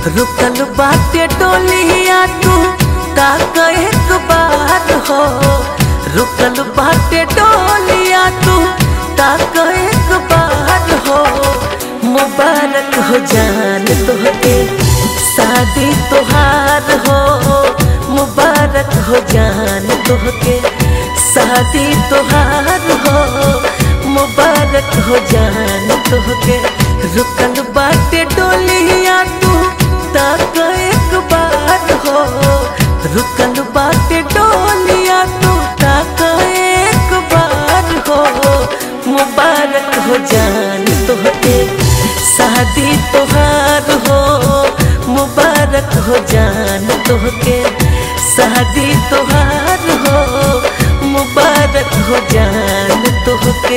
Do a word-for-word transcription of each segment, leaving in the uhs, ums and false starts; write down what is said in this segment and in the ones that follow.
रुकल बाटे डोलिया तू ताक एक बार हो। रुकल बाटे डोलिया तू ताक एक बार हो। मुबारक हो जान तोहके शादी तोहार हो। मुबारक हो जान तोहके शादी तोहार हो। मुबारक हो जान तोहके रुकल बाटे डोलिया तू ताक एक बार हो। रुकल बाटे डोलिया तू ताक एक बार हो। मुबारक हो जान तोहके शादी तोहार हो। मुबारक हो जान तोहके शादी तोहार हो। मुबारक हो जान तोहके।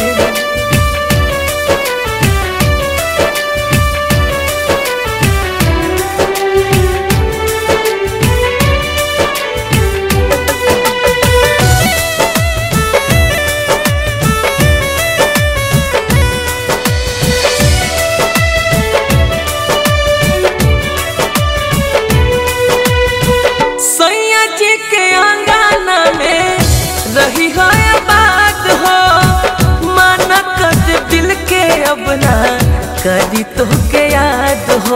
रही हो बात हो माना कर दिल के अब ना करी तो के याद हो।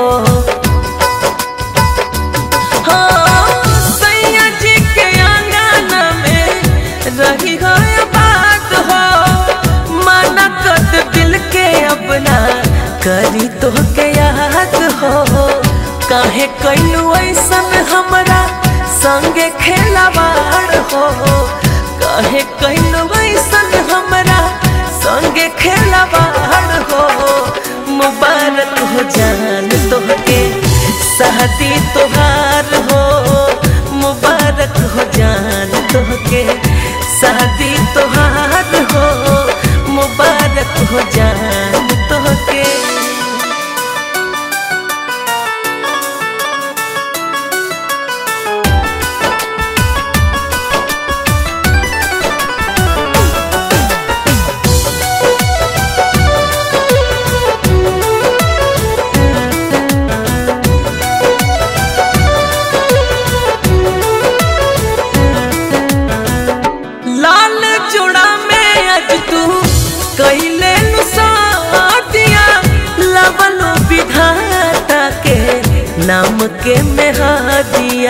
सैया जी के आंगन में रही हो बात हो माना कर दिल के अब ना करी तो के याद हो। काहे कैलू ऐसन हमरा संगे खेलवाड़ हो। काहे कैलू ऐसन हमरा संगे खेलवाड़ हो। मुबारक हो जान तोहके शादी तोहार हो। मुबारक हो जान तोहके शादी तोहार हो। मुबारक हो जान तोहके। कैले नुसादिया लवलो विधाता के नाम के मेहादिया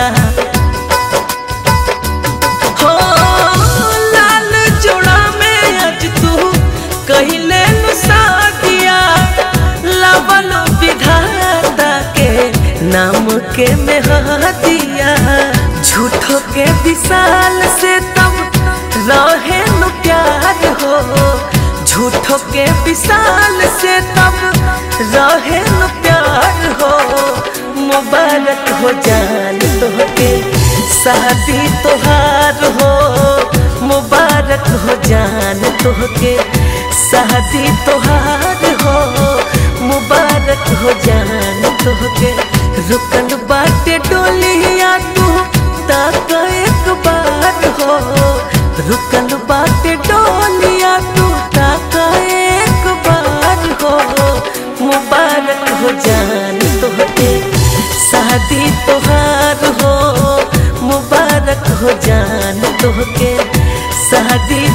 हो। लाल जोड़ा में आज तू कैले नुसादिया लवलो विधाता के नाम के मेहादिया। झूठो के विशाल से तब रहे नु प्यार हो। झूठो के विशाल से तब रहे न प्यार हो। मुबारक हो जान तोहके शादी तोहार हो। मुबारक हो जान तोहके शादी तोहार हो। मुबारक हो जान तोहके रुकल बाटे डोलिया तू ताक एक बार हो। रुकल बाटे डोलिया तू ताक एक बार हो। मुबारक हो जान तोहके शादी तोहार हो। मुबारक हो जान तोहके शादी